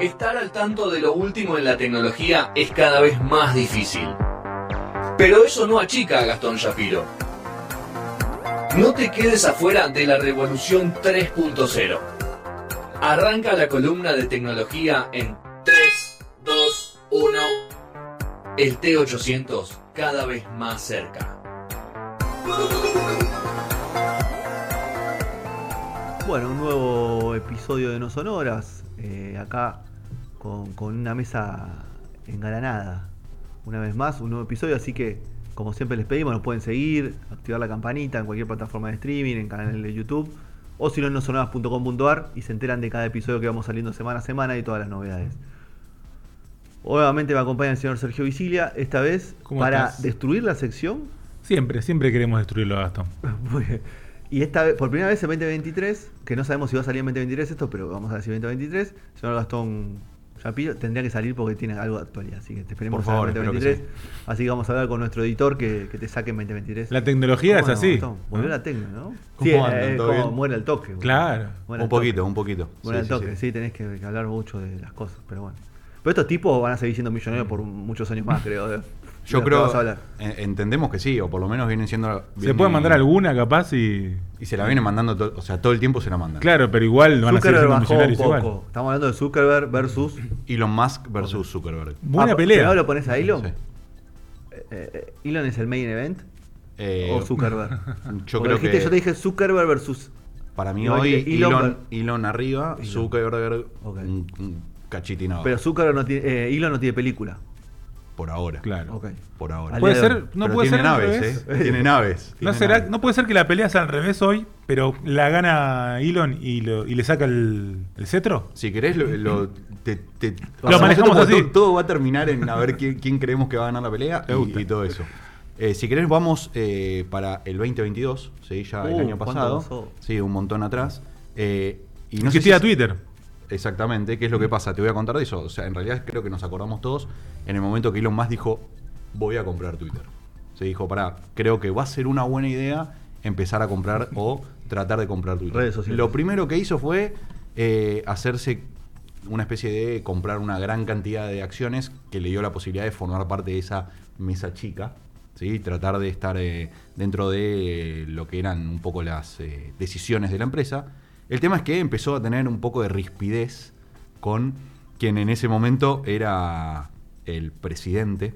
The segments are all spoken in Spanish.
Estar al tanto de lo último en la tecnología es cada vez más difícil. Pero eso no achica a Gastón Shapiro. No te quedes afuera de la revolución 3.0. Arranca la columna de tecnología en 3, 2, 1. El T800 cada vez más cerca. Bueno, un nuevo episodio de No Sonoras, acá con una mesa engalanada. Una vez más, un nuevo episodio, así que como siempre les pedimos, nos pueden seguir, activar la campanita en cualquier plataforma de streaming, en canal de YouTube, o si no en nosonoras.com.ar y se enteran de cada episodio que vamos saliendo semana a semana y todas las novedades. Obviamente me acompaña el señor Sergio Visilia, esta vez para destruir la sección. Siempre queremos destruirlo, Gastón. Muy bien. Y esta vez, por primera vez en 2023, que no sabemos si va a salir en 2023 esto, pero vamos a decir 2023, el señor Gastón Shapiro tendría que salir porque tiene algo de actualidad, así que te esperemos en 2023. Sí. Así que vamos a hablar con nuestro editor que te saque en 2023. La tecnología es así. Volvió la tecno, ¿no? ¿Cómo andan? Como muere el toque. Claro. Un poquito. Muere el toque, sí, tenés que hablar mucho de las cosas, pero bueno. Pero estos tipos van a seguir siendo millonarios por muchos años más, creo. Yo creo, entendemos que sí, o por lo menos vienen siendo... Se puede mandar alguna capaz y se la vienen mandando, todo el tiempo se la mandan. Claro, pero igual van a seguir siendo millonarios igual. Estamos hablando de Zuckerberg versus... Elon Musk versus Zuckerberg. Buena pelea. ¿Ahora lo pones a Elon? Sí. ¿Elon es el main event? ¿O Zuckerberg? Yo creo que... Yo te dije Zuckerberg versus... Para mí hoy Elon arriba, Zuckerberg un cachitín abajo. Pero Zuckerberg no tiene... Elon no tiene película. Por ahora. Claro. Okay. Por ahora. Puede ser, no pero puede tiene ser naves, Tiene naves. No puede ser que la pelea sea al revés hoy, pero la gana Elon y le saca el cetro. Si querés lo manejamos así. Todo va a terminar en a ver quién creemos que va a ganar la pelea y todo eso. Si querés vamos para el 2022, ¿sí? Ya el año pasado. Sí, un montón atrás. Y no existía Twitter. Exactamente, ¿qué es lo que pasa? Te voy a contar de eso. O sea, en realidad creo que nos acordamos todos en el momento que Elon Musk dijo, voy a comprar Twitter. Se dijo, creo que va a ser una buena idea empezar a comprar o tratar de comprar Twitter. Redes sociales. Lo primero que hizo fue hacerse una especie de comprar una gran cantidad de acciones que le dio la posibilidad de formar parte de esa mesa chica, ¿sí? Tratar de estar dentro de lo que eran un poco las decisiones de la empresa. El tema es que empezó a tener un poco de rispidez con quien en ese momento era el presidente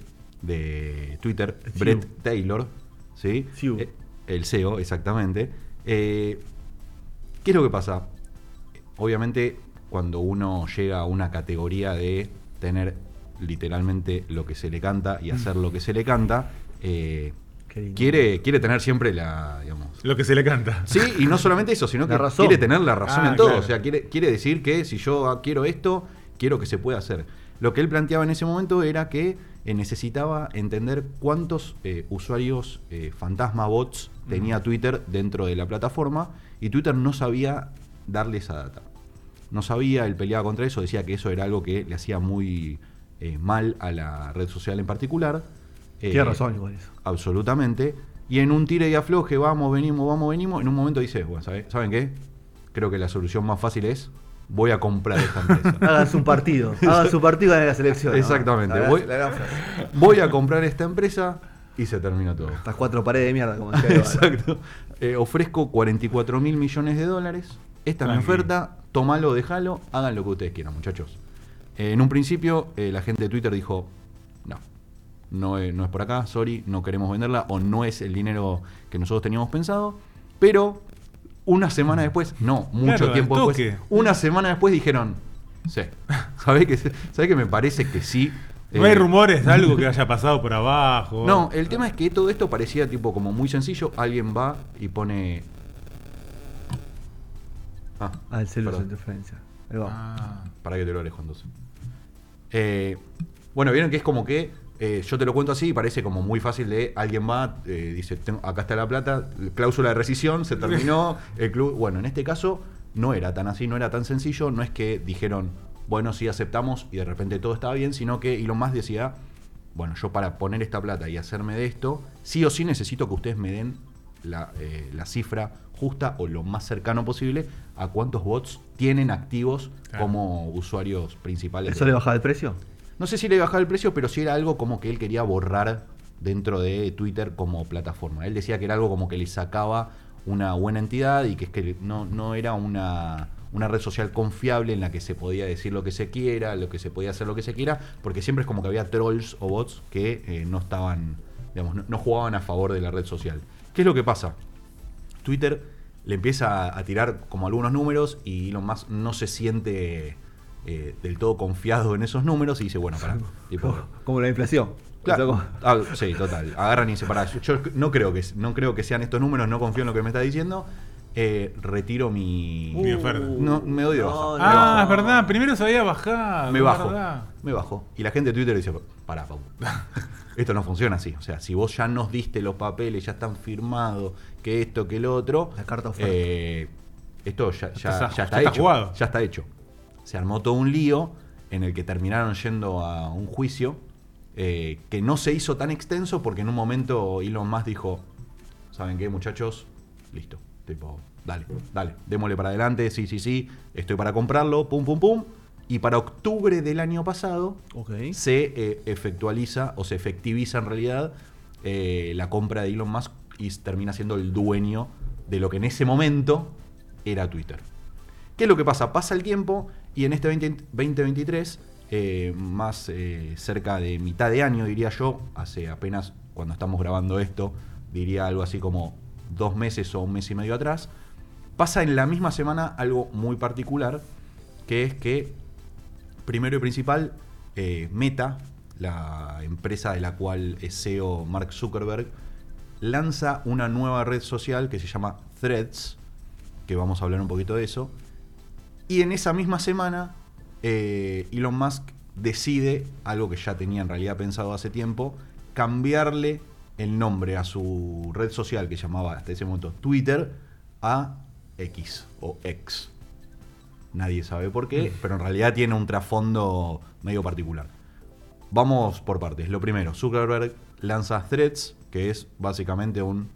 de Twitter, Bret Taylor, ¿sí? El CEO, exactamente. ¿Qué es lo que pasa? Obviamente, cuando uno llega a una categoría de tener literalmente lo que se le canta y hacer lo que se le canta, quiere tener siempre lo que se le canta. Sí, y no solamente eso, sino que quiere tener la razón en todo. Claro. O sea, quiere decir que si yo quiero esto, quiero que se pueda hacer. Lo que él planteaba en ese momento era que necesitaba entender cuántos usuarios fantasma bots tenía Twitter dentro de la plataforma, y Twitter no sabía darle esa data. No sabía, él peleaba contra eso, decía que eso era algo que le hacía muy mal a la red social en particular. Tiene razón igual eso. Absolutamente. Y en un tire y afloje, vamos, venimos, en un momento dice, bueno, ¿saben qué? Creo que la solución más fácil es, voy a comprar esta empresa. Hagan su partido en las elecciones. Exactamente. Voy a comprar esta empresa y se termina todo. Estas 4 paredes de mierda, como decía. Exacto. Ofrezco $44 mil millones. Esta es mi oferta, tómalo, déjalo, hagan lo que ustedes quieran, muchachos. En un principio, la gente de Twitter dijo, no es por acá, sorry, no queremos venderla, o no es el dinero que nosotros teníamos pensado, pero una semana después, mucho tiempo después, una semana después dijeron, sí, ¿sabés que me parece que sí? ¿No hay rumores de algo que haya pasado por abajo? No, el tema es que todo esto parecía tipo como muy sencillo, alguien va y pone... el celular de interferencia. Para que te lo alejo entonces. Bueno, vieron que es como que yo te lo cuento así y parece como muy fácil de alguien va, dice, acá está la plata, cláusula de rescisión, se terminó el club. Bueno, en este caso no era tan así, no era tan sencillo, no es que dijeron, bueno, sí aceptamos y de repente todo estaba bien, sino que Elon Musk decía, bueno, yo para poner esta plata y hacerme de esto, sí o sí necesito que ustedes me den la cifra justa o lo más cercano posible a cuántos bots tienen activos como usuarios principales. ¿Eso le bajaba el precio? No sé si le bajaba el precio, pero sí era algo como que él quería borrar dentro de Twitter como plataforma. Él decía que era algo como que le sacaba una buena entidad y que es que no era una red social confiable en la que se podía decir lo que se quiera, lo que se podía hacer lo que se quiera, porque siempre es como que había trolls o bots que no estaban, digamos, no jugaban a favor de la red social. ¿Qué es lo que pasa? Twitter le empieza a tirar como algunos números y Elon Musk no se siente del todo confiado en esos números y dice, bueno, pará. Tipo, como la inflación. claro, sí, total. Agarran y se paran. Yo no creo que sean estos números, no confío en lo que me está diciendo. Retiro mi oferta. No, me doy de baja. Ah, es verdad, primero se había bajado. Me es bajo. verdad. Me bajo. Y la gente de Twitter dice, pará, Pau. Esto no funciona así. O sea, si vos ya nos diste los papeles, ya están firmados, que esto, que lo otro. La carta oferta. Esto ya está está hecho. jugado. Ya está hecho. Se armó todo un lío en el que terminaron yendo a un juicio que no se hizo tan extenso porque en un momento Elon Musk dijo, ¿saben qué, muchachos? Listo. Tipo, dale, démosle para adelante, sí, estoy para comprarlo, pum, pum, pum. Y para octubre del año pasado se efectiviza en realidad la compra de Elon Musk y termina siendo el dueño de lo que en ese momento era Twitter. ¿Qué es lo que pasa? Pasa el tiempo y en este 2023, más cerca de mitad de año, diría yo, hace apenas, cuando estamos grabando esto, diría algo así como 2 meses o 1 mes y medio atrás, pasa en la misma semana algo muy particular, que es que, primero y principal, Meta, la empresa de la cual es CEO Mark Zuckerberg, lanza una nueva red social que se llama Threads, que vamos a hablar un poquito de eso, y en esa misma semana Elon Musk decide, algo que ya tenía en realidad pensado hace tiempo, cambiarle el nombre a su red social que llamaba hasta ese momento Twitter a X o X. Nadie sabe por qué, pero en realidad tiene un trasfondo medio particular. Vamos por partes. Lo primero, Zuckerberg lanza Threads, que es básicamente un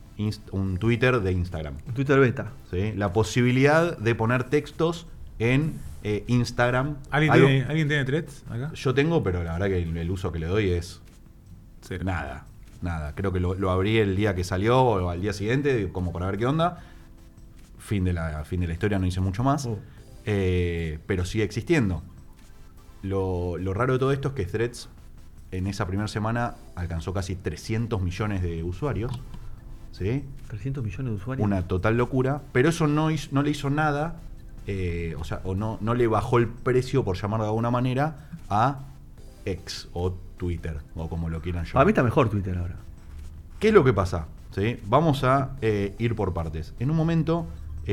Twitter de Instagram. Un Twitter beta. ¿Sí? La posibilidad de poner textos en Instagram. ¿Alguien tiene Threads acá? Yo tengo, pero la verdad que el uso que le doy es Cero. nada. Creo que lo abrí el día que salió o al día siguiente, como para ver qué onda. Fin de la historia, no hice mucho más. Pero sigue existiendo. Lo raro de todo esto es que Threads en esa primera semana alcanzó casi 300 millones de usuarios. ¿Sí? 300 millones de usuarios. Una total locura. Pero eso no le hizo nada, no le bajó el precio, por llamarlo de alguna manera, a X o Twitter, o como lo quieran llamar. A mí está mejor Twitter ahora. ¿Qué es lo que pasa? ¿Sí? Vamos a ir por partes. En un momento,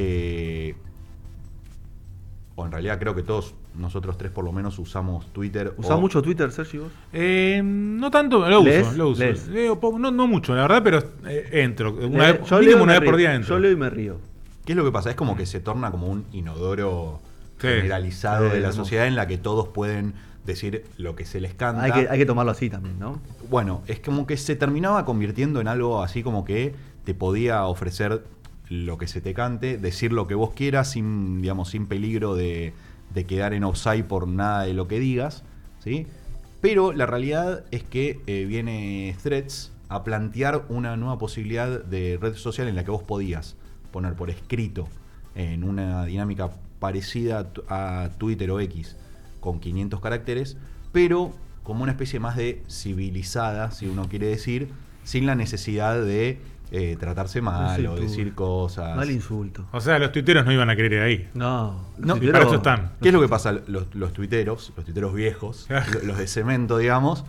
o en realidad creo que todos nosotros tres por lo menos usamos Twitter. ¿Usás mucho Twitter, Sergio, vos? No tanto, lo uso. Leo poco, no mucho, la verdad, pero entro. Una vez por día entro. Yo leo y me río. ¿Qué es lo que pasa? Es como que se torna como un inodoro generalizado de la sociedad en la que todos pueden decir lo que se les canta. Hay que tomarlo así también, ¿no? Bueno, es como que se terminaba convirtiendo en algo así como que te podía ofrecer lo que se te cante, decir lo que vos quieras sin peligro de quedar en offside por nada de lo que digas, ¿sí? Pero la realidad es que viene Threads a plantear una nueva posibilidad de red social en la que vos podías poner por escrito en una dinámica parecida a Twitter o X con 500 caracteres, pero como una especie más de civilizada, si uno quiere decir, sin la necesidad de tratarse mal o decir cosas. Mal insulto. O sea, los tuiteros no iban a querer ahí. No. Para eso están. ¿Qué es lo que pasa? Los tuiteros viejos, los de cemento, digamos.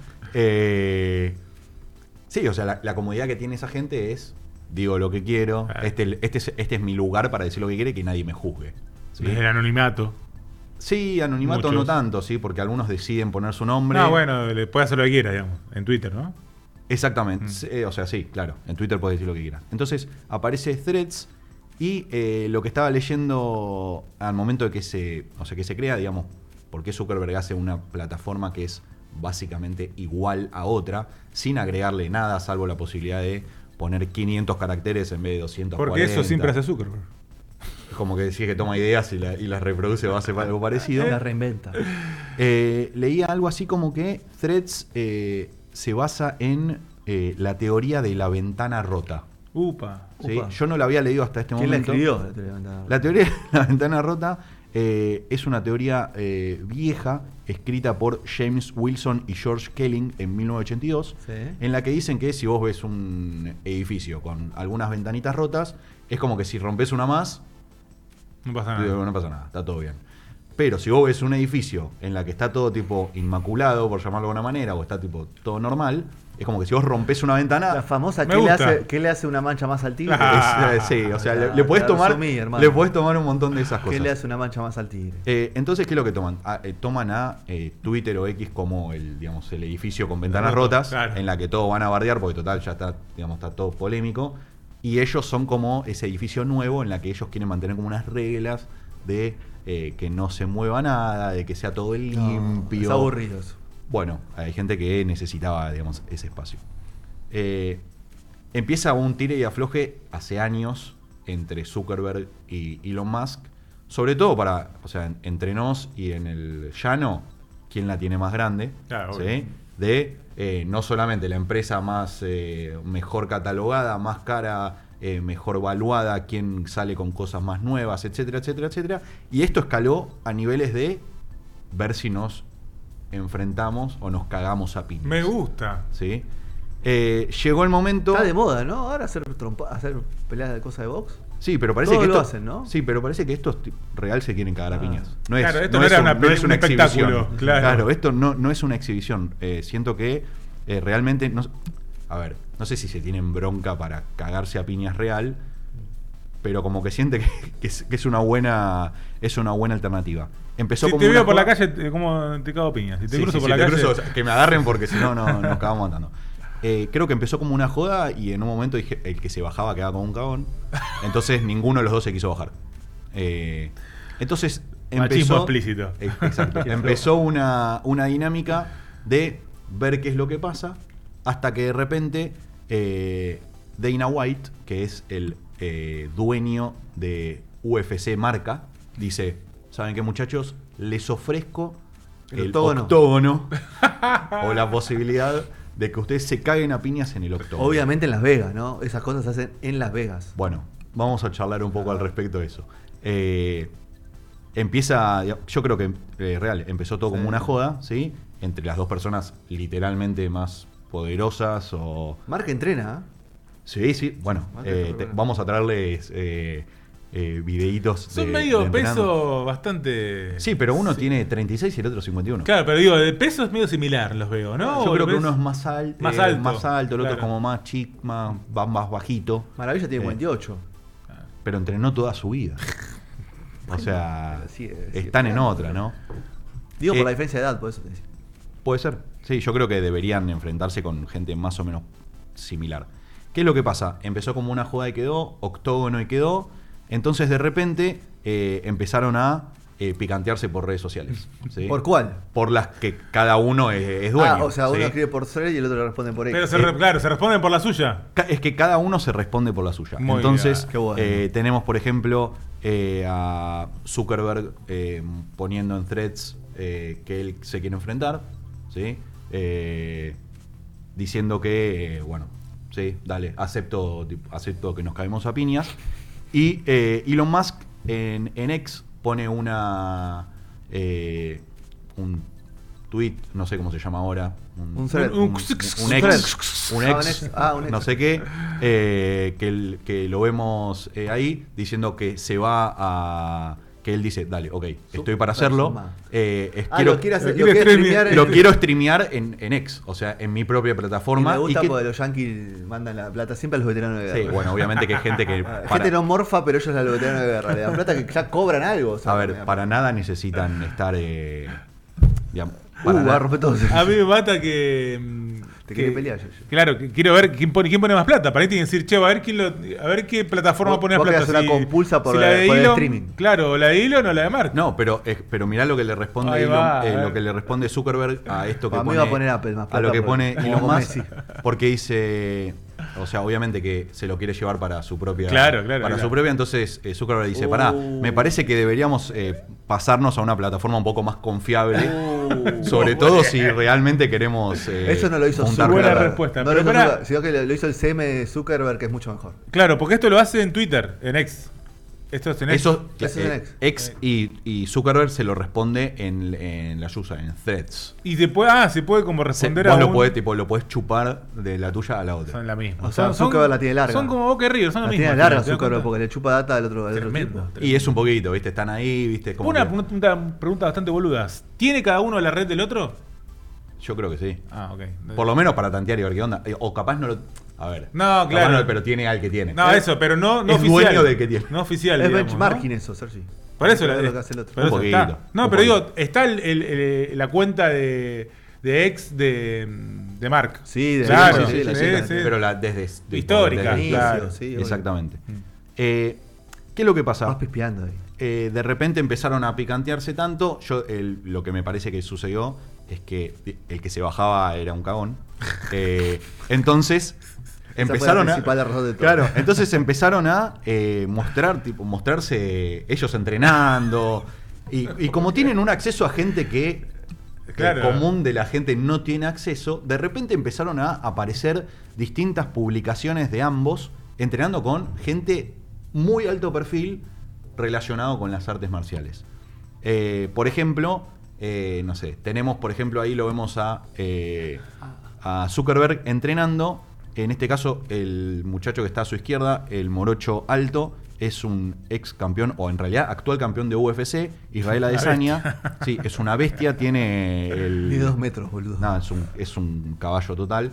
Sí, o sea, la comodidad que tiene esa gente es, digo lo que quiero, este es mi lugar para decir lo que quiere y que nadie me juzgue. ¿Sí? Desde el anonimato. Sí, anonimato Muchos. no tanto, sí, porque algunos deciden poner su nombre. No, bueno, le puede hacer lo que quiera, digamos, en Twitter, ¿no? Exactamente, o sea, sí, claro, en Twitter puedes decir lo que quieras. Entonces aparece Threads y lo que estaba leyendo al momento de que se crea, digamos, porque Zuckerberg hace una plataforma que es básicamente igual a otra, sin agregarle nada, salvo la posibilidad de poner 500 caracteres en vez de 240. Porque eso siempre hace Zuckerberg. Como que decís que toma ideas y las reproduce o hace algo parecido. La reinventa. Leía algo así como que Threads se basa en la teoría de la ventana rota. Upa. ¿Sí? Upa. Yo no la había leído hasta este ¿Quién la momento. escribió? La teoría de la ventana? La teoría de la ventana rota es una teoría vieja, escrita por James Wilson y George Kelling en 1982, Sí. en la que dicen que si vos ves un edificio con algunas ventanitas rotas, es como que si rompes una más, No pasa nada. no pasa nada, está todo bien. Pero si vos ves un edificio en la que está todo tipo inmaculado, por llamarlo de alguna manera, o está tipo todo normal, es como que si vos rompes una ventana... La famosa, Me ¿qué gusta. le hace una mancha más al tigre? sí, o sea, Ah, le podés te tomar, resumí, hermano. le podés tomar un montón de esas cosas. ¿Qué le hace una mancha más al tigre? Entonces, ¿qué es lo que toman? Toman a Twitter o X como el edificio con ventanas Roto, rotas, claro. en la que todos van a bardear, porque total ya está, está todo polémico. Y ellos son como ese edificio nuevo en la que ellos quieren mantener como unas reglas de que no se mueva nada, de que sea todo limpio. Es aburrido eso. Bueno, hay gente que necesitaba, ese espacio. Empieza un tire y afloje hace años entre Zuckerberg y Elon Musk, sobre todo para, o sea, entre nos y en el llano, quién la tiene más grande, Claro, ¿sí? obvio. De no solamente la empresa más mejor catalogada, más cara, mejor valuada, quién sale con cosas más nuevas, etcétera, etcétera, etcétera. Y esto escaló a niveles de ver si nos enfrentamos o nos cagamos a piñas. Me gusta. ¿Sí? Llegó el momento. Está de moda, ¿no? Ahora hacer peleas de cosas de box. Sí, pero parece Todos que lo esto, hacen, ¿no? Sí, pero parece que estos real se quieren cagar a piñas. No es, Claro, esto no era no es un una espectáculo, exhibición. claro. Esto no es una exhibición. Siento que realmente a ver, no sé si se tienen bronca para cagarse a piñas real, pero como que siente que es una buena alternativa. Empezó Si como te una veo por la joda- calle, como te cago piñas. Si te Sí, cruzo sí, por sí, la te calle. cruzo, que me agarren porque si no, nos acabamos matando. Creo que empezó como una joda y en un momento dije, el que se bajaba quedaba como un cagón. Entonces ninguno de los dos se quiso bajar. Entonces Machismo empezó, explícito. Exacto. Empezó una dinámica de ver qué es lo que pasa hasta que de repente Dana White, que es el dueño de UFC Marca, dice, ¿saben qué, muchachos? Les ofrezco El el octógono. octógono o la posibilidad de que ustedes se caguen a piñas en el octógono. Obviamente en Las Vegas, ¿no? Esas cosas se hacen en Las Vegas. Bueno, vamos a charlar un poco al respecto de eso. Empieza, yo creo que real, empezó todo como Sí. una joda, ¿sí? Entre las dos personas literalmente más poderosas o... Marca entrena, Sí, sí, bueno, vamos a traerles videitos Son de medio entrenando. peso bastante. Sí, pero uno tiene 36 y el otro 51. Claro, pero digo, de peso es medio similar, los veo, ¿no? Yo ¿O creo lo que ves? uno es más alto, Más alto, el otro claro. como más chic, más bajito. Maravilla tiene 48. Pero entrenó toda su vida. O sea, Sí, están en otra, ¿no? Digo por Eh, la diferencia de edad, por eso te decía. Puede ser. Sí, yo creo que deberían enfrentarse con gente más o menos similar. ¿Qué es lo que pasa? Empezó como una joda y quedó, octógono y quedó. Entonces de repente empezaron a picantearse por redes sociales. ¿sí? ¿Por cuál? Por las que cada uno es dueño. O sea, uno ¿sí? escribe por thread y el otro le responde por X. Pero claro, se responden por la suya. Es que cada uno se responde por la suya. Muy Entonces, bien. Qué bueno. tenemos, por ejemplo, a Zuckerberg poniendo en threads que él se quiere enfrentar, ¿sí? Diciendo que, bueno, sí, dale, acepto que nos caemos a piñas. Y Elon Musk en X pone un tweet, no sé cómo se llama ahora. Un thread. un Un ex, thread. Un ex. no sé qué, que lo vemos ahí diciendo que se va a... Que él dice, dale, ok, estoy para hacerlo. Suma. Quiero, lo quiere hacer, lo lo quiere quiere streamear en- lo quiero streamear en X, o sea, en mi propia Y plataforma. me gusta que- porque los yankees mandan la plata siempre a los veteranos de guerra. sí, bueno, obviamente que hay gente que... Gente no morfa, pero ellos a los veteranos de guerra. Le dan plata que ya cobran algo. o sea, a ver, me da para plata. nada necesitan estar... digamos, para Va a nada. romper todo. A mí me mata que. Te quería pelear, yo. Claro, que quiero ver quién pone más plata. Para ahí tienen que decir, che, a ver qué plataforma Vos- pone más vos plata. querés una compulsa por la de el Elon, streaming. Claro, la de Elon o la de Mark. No, pero mirá lo que le responde Ahí va, Elon, a ver. lo que le responde Zuckerberg a esto que Para mí pone, va a poner Apple más a lo plata que por- pone como Elon con Musk, Messi. porque dice O sea, obviamente que se lo quiere llevar para su propia. Claro, Su propia, entonces Zuckerberg dice: pará, me parece que deberíamos pasarnos a una plataforma un poco más confiable. Sobre todo si realmente queremos. Eso no lo hizo juntar Buena plata. respuesta. No Pero lo hizo pará. Zuckerberg, sino que lo hizo el CM de Zuckerberg, que es mucho mejor. Claro, porque esto lo hace en Twitter, en X. Esto es en X. Eso, Eso es en X y Zuckerberg se lo responde en la usa, en Threads. Y se puede como responder a Vos lo un- podés, tipo, lo podés chupar de la tuya a la otra. Son la misma. O sea, Zuckerberg la tiene larga. Son como Boca y River, son la La misma. tiene larga ¿te das Zuckerberg cuenta? porque le chupa data al otro Tremendo. tipo. Y es un poquito, ¿viste? Están ahí, ¿viste? Como Una que- pregunta bastante boluda. ¿Tiene cada uno la red del otro? yo creo que sí. Ah, ok. Por lo menos para tantear y ver qué onda. O capaz no lo. A ver. No, Capaz claro. no, pero tiene al que tiene. No, eso, pero no es oficial. dueño del que tiene. No oficial. Es digamos, benchmarking ¿no? eso, Sergi. Por eso Es lo que hace el otro. por eso Un está. poquito, No, un pero poquito. digo, está la cuenta de ex de Mark. Sí, de Claro, sí, la sí, chica. sí. Pero desde. Histórica, desde- claro. Sí, obvio. Exactamente. ¿Qué es lo que pasa? Vas pispeando ahí. De repente empezaron a picantearse tanto. Lo que me parece que sucedió es que el que se bajaba era un cagón. Entonces empezaron la a. principal razón de todo. Claro, entonces empezaron a mostrarse ellos entrenando. Y como tienen un acceso a gente que Claro. el común de la gente no tiene acceso, de repente empezaron a aparecer distintas publicaciones de ambos entrenando con gente muy alto perfil relacionado con las artes marciales. Por ejemplo, no sé, tenemos, por ejemplo, ahí lo vemos a Zuckerberg entrenando. En este caso, el muchacho que está a su izquierda, el morocho alto, es un ex campeón, o en realidad actual campeón de UFC, Israel Adesanya. Sí, es una bestia, tiene Ni 2 metros, boludo. No, es un caballo total.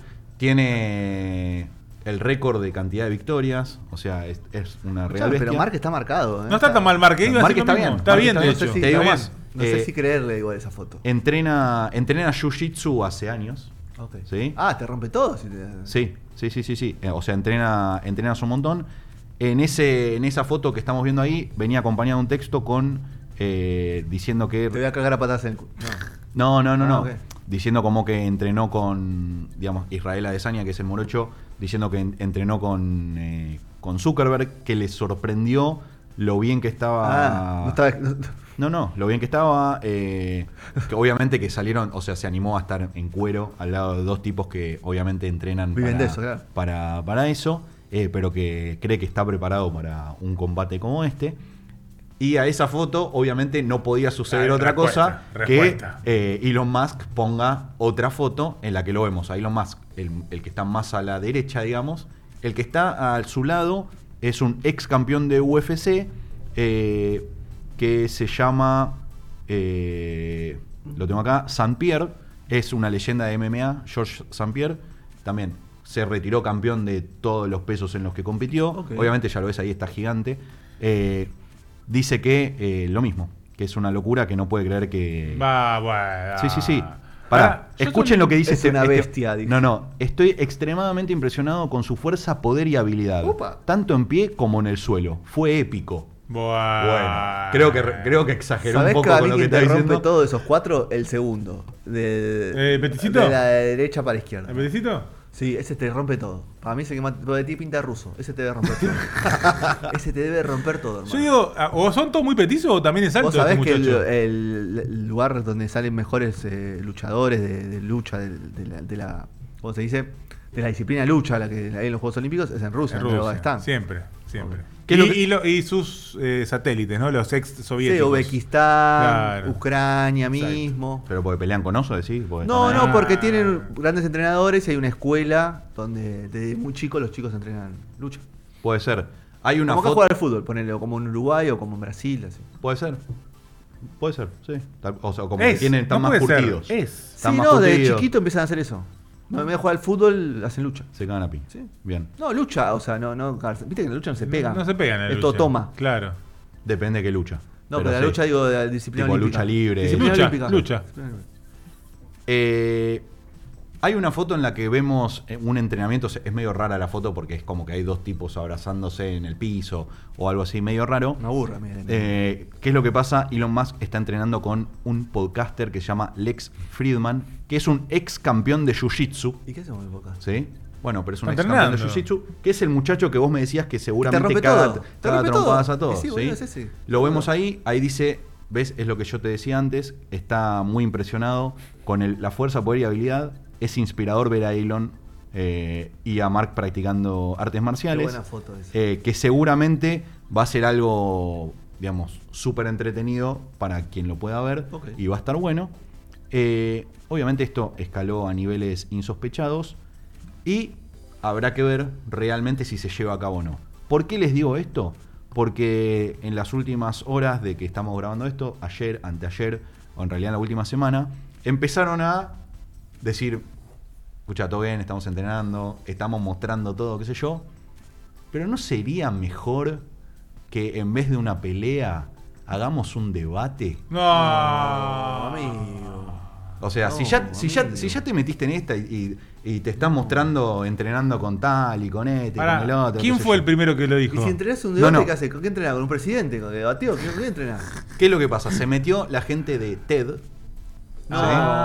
Tiene el récord de cantidad de victorias, o sea, es una real Escuchame, bestia. pero Mark está marcado. No está tan mal Mark, iba a Mark decir lo está mismo. bien, Está Mark bien, está de bien. hecho. No sé si, Te digo Está más. bien. No sé si creerle igual esa foto. Entrena Jiu-Jitsu hace años. Ok. ¿Sí? Ah, te rompe todo. Si te... Sí. O sea, entrenas un montón. En esa foto que estamos viendo ahí, venía acompañado un texto con diciendo que. Te voy a cagar a patadas en el culo. No. Ah, ok. Diciendo como que entrenó con, digamos, Israel Adesanya, que es el morocho, diciendo que entrenó con Zuckerberg, que le sorprendió lo bien que estaba. No estaba. No, lo bien que estaba. Que obviamente que salieron, o sea, se animó a estar en cuero al lado de dos tipos que obviamente entrenan Viven de eso, claro. para eso, pero que cree que está preparado para un combate como este. Y a esa foto, obviamente, no podía suceder otra cosa respuesta. que Elon Musk ponga otra foto en la que lo vemos. A Elon Musk, el que está más a la derecha, digamos. El que está a su lado es un ex campeón de UFC que se llama, lo tengo acá, St. Pierre. Es una leyenda de MMA, George St. Pierre. También se retiró campeón de todos los pesos en los que compitió. Ok. Obviamente ya lo ves ahí, está gigante. Dice que lo mismo, que es una locura, que no puede creer que... Va, bueno. Sí. Pará, yo escuchen lo que dice es una bestia, dice. No, estoy extremadamente impresionado con su fuerza, poder y habilidad. Upa. Tanto en pie como en el suelo. Fue épico. Bueno, Creo que exageró un ¿Sabés poco que a con mí lo que quien está te rompe diciendo. todos esos 4? El segundo. ¿Peticito? De la derecha para la izquierda. ¿El pedicito? Sí, ese te rompe todo. Para mí ese que más de ti pinta ruso. Ese te debe romper todo. Ese te debe romper todo, hermano. Yo digo, o son todos muy petizos o también es alto Vos sabés este que muchacho. el lugar donde salen mejores luchadores de lucha, de la ¿cómo se dice? De la disciplina de lucha, la que hay en los Juegos Olímpicos, es en Rusia, En pero Rusia, están. siempre. ¿Qué es lo que- Y sus satélites, ¿no? Los ex Sí, soviéticos. Uzbekistán, Claro. Ucrania Exacto. mismo. Pero porque pelean con oso, decís. Porque No, están ahí. no, porque tienen grandes entrenadores y hay una escuela donde desde muy chicos los chicos entrenan lucha. Puede ser. Hay una Como que foto. jugar al fútbol, ponerlo como en Uruguay o como en Brasil, así. Puede ser, sí. O sea, como Es, que están no más puede ser, curtidos. es. Sí, Están más no, de curtidos. chiquito empiezan a hacer eso. No, en vez de jugar al fútbol, hacen lucha. Se cagan a pi. Sí. Bien. No, lucha, o sea, no, viste que en la lucha no se pega. No se pegan en la Es todo lucha. toma. Claro. Depende de qué lucha. No, pero la sí. lucha, digo, de la disciplina Tipo olímpica. lucha libre. Disciplina Lucha, olímpica. lucha. Disciplina olímpica. Hay una foto en la que vemos un entrenamiento. Es medio rara la foto porque es como que hay dos tipos abrazándose en el piso o algo así, medio raro. Me aburre, mira. ¿Qué es lo que pasa? Elon Musk está entrenando con un podcaster que se llama Lex Friedman, que es un ex campeón de Jiu-Jitsu. ¿Y qué hacemos en Boca? ¿Sí? Bueno, pero es un Está ex campeón de entrenando. Jiu-Jitsu, que es el muchacho que vos me decías que Te seguramente rompe caga, todo. caga trompadas a todos. Sí, ¿sí? boludo, es ese. Lo vemos ahí dice, ves, es lo que yo te decía antes, está muy impresionado con la fuerza, poder y habilidad. Es inspirador ver a Elon y a Mark practicando artes marciales. Qué buena foto esa. Que seguramente va a ser algo, digamos, súper entretenido para quien lo pueda ver. Ok. Y va a estar bueno. Obviamente esto escaló a niveles insospechados y habrá que ver realmente si se lleva a cabo o no. ¿Por qué les digo esto? Porque en las últimas horas de que estamos grabando esto, ayer, anteayer, o en realidad en la última semana, empezaron a decir, escucha, todo bien, estamos entrenando, estamos mostrando todo, qué sé yo, pero ¿no sería mejor que en vez de una pelea hagamos un debate? No, amigo. O sea, No, si ya te metiste en esta y te estás mostrando entrenando con tal y con este y Pará, con el otro. ¿quién qué sé fue yo. el primero que lo dijo? Y si entrenás un debate, No, no. ¿qué haces? ¿Con qué entrenás? ¿Con un presidente? ¿Con el debatió? ¿Con qué entrenás? ¿Qué es lo que pasa? Se metió la gente de TED. No. ¿sí?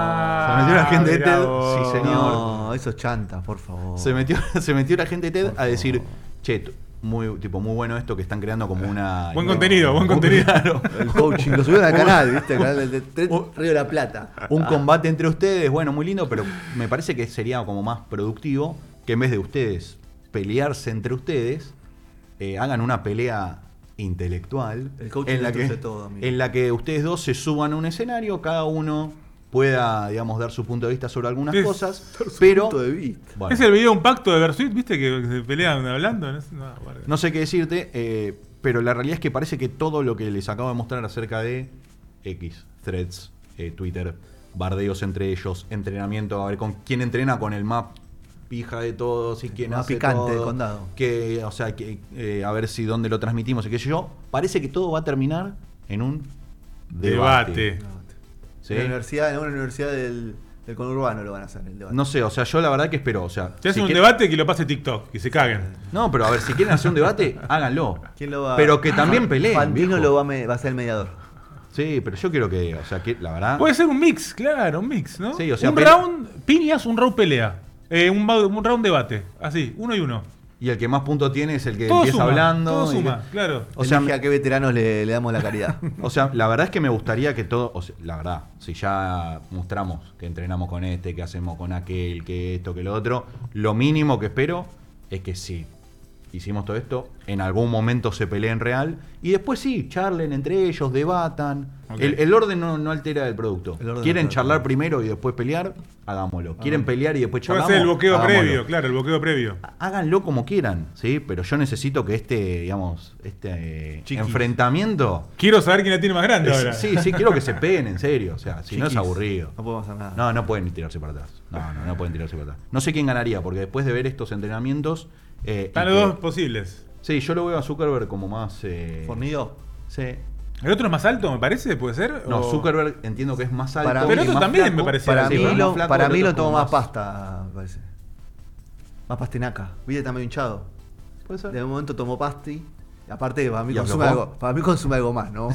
Se metió la gente de mirá TED. vos. Sí, señor. No, esos chantas, por favor. Se metió la gente de TED Por a decir, favor. che, muy bueno esto que están creando como una... Buen contenido. Claro. El coaching, lo subieron al canal, ¿viste? El canal de Río de la Plata. Un combate entre ustedes, bueno, muy lindo, pero me parece que sería como más productivo que en vez de ustedes pelearse entre ustedes, hagan una pelea intelectual El coaching en la destruye que, todo, amigo. en la que ustedes dos se suban a un escenario, cada uno pueda, digamos, dar su punto de vista sobre algunas Es- cosas, Por su pero punto de vista. bueno, Es el video Un Pacto de Versuit, ¿viste? Que se pelean hablando. Guarda. no sé qué decirte, pero la realidad es que parece que todo lo que les acabo de mostrar acerca de X, Threads, Twitter, bardeos entre ellos, entrenamiento, a ver con quién entrena con el más pija de todos y quién Más hace picante todo, del condado. que, o sea, que a ver si dónde lo transmitimos y qué sé yo, parece que todo va a terminar en un debate. ¿sí? En una universidad del conurbano lo van a hacer, el debate. No sé, o sea, yo la verdad que espero, o sea, Si hacen si un quieren- debate, que lo pase TikTok, que se caguen. no, pero a ver, si quieren hacer un debate, háganlo. ¿Quién lo va Pero que también peleen. Fantino viejo. lo va a ser el mediador. Sí, pero yo quiero que, o sea, que la verdad. Puede ser un mix, claro, un mix, ¿no? Sí, o sea, un round piñas, un round pelea. Un round debate. Así, 1 y 1. Y el que más puntos tiene es el que Todo empieza suma, hablando. todo y suma, claro. O sea, Elige a qué veteranos le damos la caridad. o sea, la verdad es que me gustaría que todo, o sea, la verdad, si ya mostramos que entrenamos con este, que hacemos con aquel, que esto, que lo otro, lo mínimo que espero es que sí, hicimos todo esto, en algún momento se peleen real y después sí, charlen entre ellos, debatan. Ok. El orden no altera el producto. El orden ¿Quieren no altera. charlar primero y después pelear? Hagámoslo. ¿Quieren pelear y después Puede charlamos? ser el bloqueo Hagámoslo. previo, claro, el bloqueo previo. Háganlo como quieran, ¿sí? Pero yo necesito que digamos, Chiquis. enfrentamiento. Quiero saber quién la tiene más grande ahora. Sí, quiero que se peguen, en serio. O sea, si no es Chiquis. aburrido. No podemos hacer nada. No pueden ni tirarse para atrás. No pueden tirarse para atrás. No sé quién ganaría, porque después de ver estos entrenamientos. Están y los que- dos posibles. Sí, yo lo veo a Zuckerberg como más. Fornido. Sí. ¿El otro es más alto, me parece? ¿Puede ser? No, ¿O- Zuckerberg entiendo que es más alto. Para y mí- Pero otro más también flaco. me parecía Para Sí, mí, pero más lo, flaco, para el mí otro lo tomo como más pasta, me parece. Más pastenaca. ¿Viste? Está medio hinchado. Puede ser. De momento tomó pasti. Aparte, para mí ¿Y consume aflojó? algo. Para mí consume algo más, ¿no?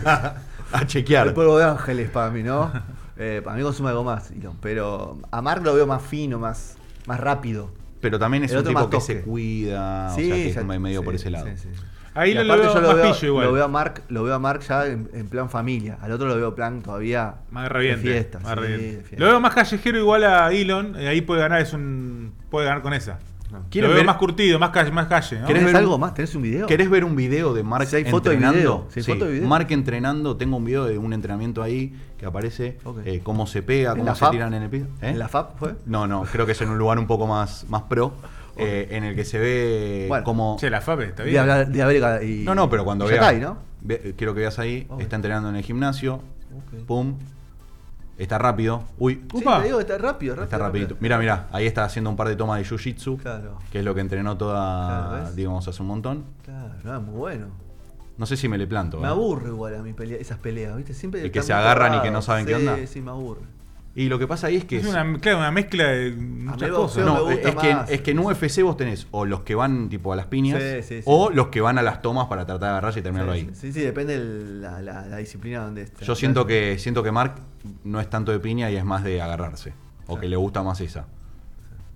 A chequear. El polvo de ángeles para mí, ¿no? Para mí consume algo más. Elon. Pero a Mark lo veo más fino, más rápido. Pero también es El un otro tipo más que toque. se cuida. o sea, que es medio por ese lado. sí. Ahí Y lo aparte veo yo más pillo igual. Lo veo a Mark ya en plan familia. Al otro lo veo plan todavía Más de reviente. fiesta. más sí, reviente. de fiesta. Lo veo más callejero igual a Elon. Ahí puede ganar, puede ganar con esa. ¿Quieren Lo veo ver- más curtido, más calle, ¿no? ¿Querés ¿Tenés ver algo un- más? ¿Tenés un video? ¿Querés ver un video de Mark Si hay foto y entrenando? video. Si hay foto y video. Mark entrenando, tengo un video de un entrenamiento ahí que aparece Ok. cómo se pega, ¿En cómo la se FAP? tiran en el piso. ¿Eh? ¿En la FAP fue? No, creo que es en un lugar un poco más pro, en el que se ve Bueno, cómo... Che, la FAPE, está De bien. hablar de América y. No, pero cuando y veas... Yatay, ¿no? Quiero que veas ahí, Ok. está entrenando en el gimnasio, Ok. pum, está rápido, uy, Sí, Upa. te digo que está rápido. está rapidito. Mira, ahí está haciendo un par de tomas de jiu-jitsu, Claro. que es lo que entrenó toda, Claro, ¿ves? digamos, hace un montón. Claro, no, es muy bueno. No sé si me le planto. Me ¿eh? aburre igual a mí esas peleas, ¿viste? Siempre El que están se muy agarran y que clavados. no saben qué onda. Sí, me aburre. Y lo que pasa ahí es que... Es una mezcla de muchas el cosas. boxeo No, me gusta más. es que en UFC vos tenés o los que van tipo a las piñas Sí. o los que van a las tomas para tratar de agarrarse y terminarlo ahí. Sí, depende de la disciplina donde esté. Yo siento que Mark no es tanto de piña y es más de agarrarse. O que le gusta más esa.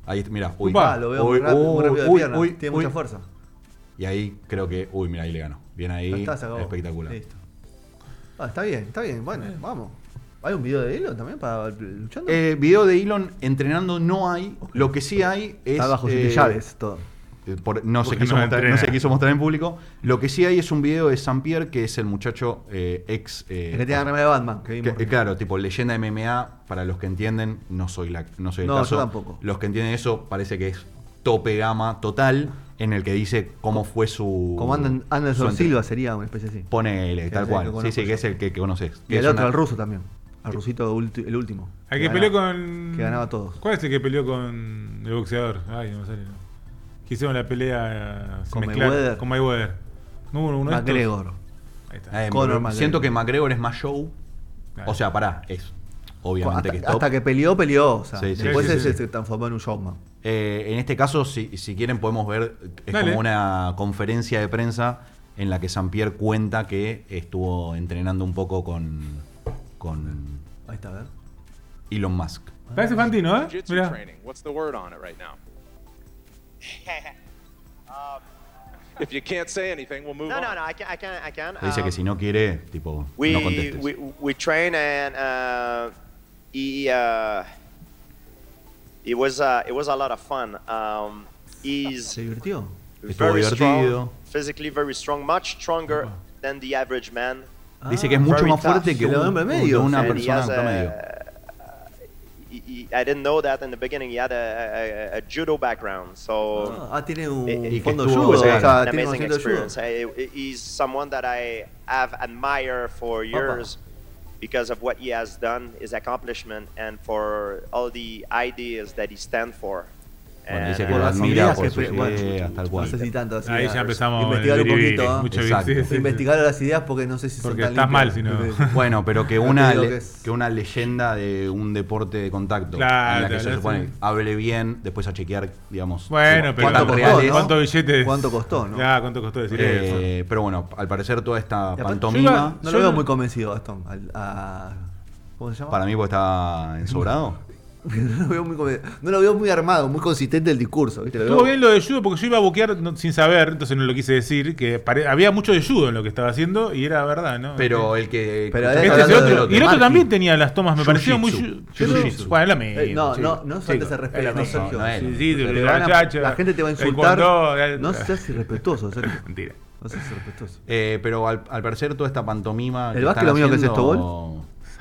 Ahí, mira, uy. Upa. Lo veo Uy, muy rápido de uy, pierna. uy, Tiene uy. mucha fuerza. Y ahí creo que, uy, mira, ahí le ganó. Bien ahí, Ya está, se acabó. espectacular. Listo. Está bien. Bueno, vamos. ¿Hay un video de Elon también para luchando? Video de Elon entrenando no hay. Lo que sí hay es. Está bajo 7 llaves, todo. No se Porque quiso no mostrar, entrena. no se quiso mostrar en público. Lo que sí hay es un video de Saint-Pierre, que es el muchacho ex. El que tiene la remera de Batman, que vimos. Claro, tipo leyenda MMA, para los que entienden, no soy el No, caso. yo tampoco. Los que entienden eso parece que es tope gama total, en el que dice cómo fue su. Como Anderson su Silva sería una especie así. Ponele, Que tal es el cual. que Sí, conozco sí, que yo. es el que conoces. Y Que el es otro, una- al ruso también. Al rusito el último. Hay que Que peleó ganaba- con. que ganaba a todos. ¿Cuál es el que peleó con el boxeador? Ay, no me sale. No. Que hicieron la pelea sin Con mezclar, Mayweather. Con Mayweather. No hubo uno de estos. McGregor. Ahí está. Conor pero McGregor. siento que McGregor es más show. Claro. O sea, pará, es. Obviamente que es top. Hasta que peleó. O sea, Sí, sí, después sí, sí. se transformó en un showman. En este caso, si quieren, podemos ver. Es Dale. como una conferencia de prensa en la que Saint-Pierre cuenta que estuvo entrenando un poco con Ahí está, a ver. Elon Musk. Parece Fantino, ¿eh? Jiu-jitsu Mirá. training. What's the word on it right now? If you can't say anything, we'll move No, on. no, no. I can. Dice que si no quiere, tipo, no contestes. We train and it was a lot of fun. He's ¿Se divirtió? Estuvo very divertido. strong, physically very strong, much stronger than the average man. Dice que es mucho very más fuerte tough. que Que el hombre medio, una And he persona has promedio. I didn't know that in the beginning. He had a judo background, so Tiene un Y que fondo estuvo, judo. sí, O sea, an tiene amazing conocimiento de judo. experience. He's someone that I have admired for years because of what he has done, his accomplishment, and for all the ideas that he stands for. Bueno, dice que Por lo las admira ideas por que sus bueno, ideas, tal cual. No sé si tanto así. Ahí ya empezamos. Investigar un el biribiri, poquito. mucho Exacto. biribiri, sí, sí. Investigar las ideas porque no sé si Porque son tan estás mal, limpias. si no. Bueno, pero que Yo una, te digo que es- que una leyenda de un deporte de contacto, Claro, en la que se claro, supone sí. hable bien, después a chequear, digamos, Bueno, pero ¿Cuánto qué tan costó, real es. no? ¿Cuántos billetes? ¿Cuánto costó, no? Ya, ¿cuánto costó decir eso? Pero bueno, al parecer toda esta Y aparte, pantomima, No Yo lo veo no- muy convencido, Gastón. ¿Cómo se llama? para mí porque está ensobrado. No lo veo muy armado, muy consistente el discurso. ¿viste? Lo Estuvo veo- bien lo de judo porque yo iba a boquear sin saber, entonces no lo quise decir, que había mucho de judo en lo que estaba haciendo y era verdad, ¿no? Pero el que... Pero Este es hablando el de otro. lo Y el de otro Marky. también tenía las tomas, me pareció muy... Jiu-jitsu. Bueno, es lo mismo. No chicos. falta ese Chicos, respeto, es lo mismo. Sergio. no es lo Sí, sí, Te de van a- muchacha, la gente te va a el insultar. condón, No seas irrespetuoso, Sergio. Mentira. No seas irrespetuoso. pero al parecer toda esta pantomima... ¿El que básquet están lo mío que es haciendo-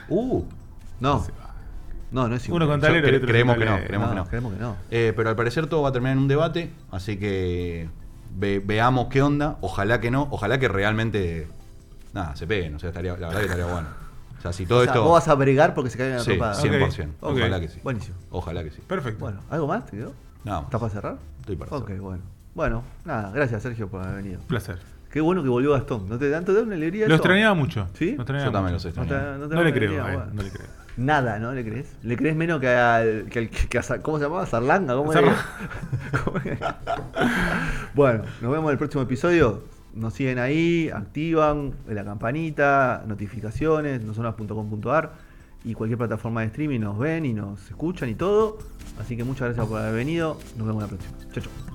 No, no es igual. Uno con Yo talero y otro creemos sin que no, talero. creemos que no. Creemos que no. Pero al parecer todo va a terminar en un debate, así que veamos qué onda. Ojalá que no, ojalá que realmente nada, se peguen, o sea, la verdad que estaría bueno. O sea, si todo O sea, esto... vos vas a bregar porque se caigan a Sí, trompadas. 100%. Ok, Ojalá ok. que sí. Buenísimo. Ojalá que sí. Perfecto. Bueno, ¿algo más te quedó? Nada ¿Estás más. para cerrar? Estoy para Ok, cerrar. bueno. Bueno, nada, gracias Sergio por haber venido. Un placer. Qué bueno que volvió Gastón. ¿No te da una alegría Lo eso? extrañaba mucho. ¿Sí? Lo extrañaba Yo también mucho. los extrañaba. No No le creo, alegría, bueno. no le creo. Nada, ¿no? ¿Le crees? ¿Le crees menos que al ¿cómo se llamaba? ¿Zarlanga? ¿Cómo era? ¿Cómo era? Bueno, nos vemos en el próximo episodio. Nos siguen ahí, activan la campanita, notificaciones, nosonoras.com.ar y cualquier plataforma de streaming nos ven y nos escuchan y todo. Así que muchas gracias por haber venido. Nos vemos la próxima. Chau, chau.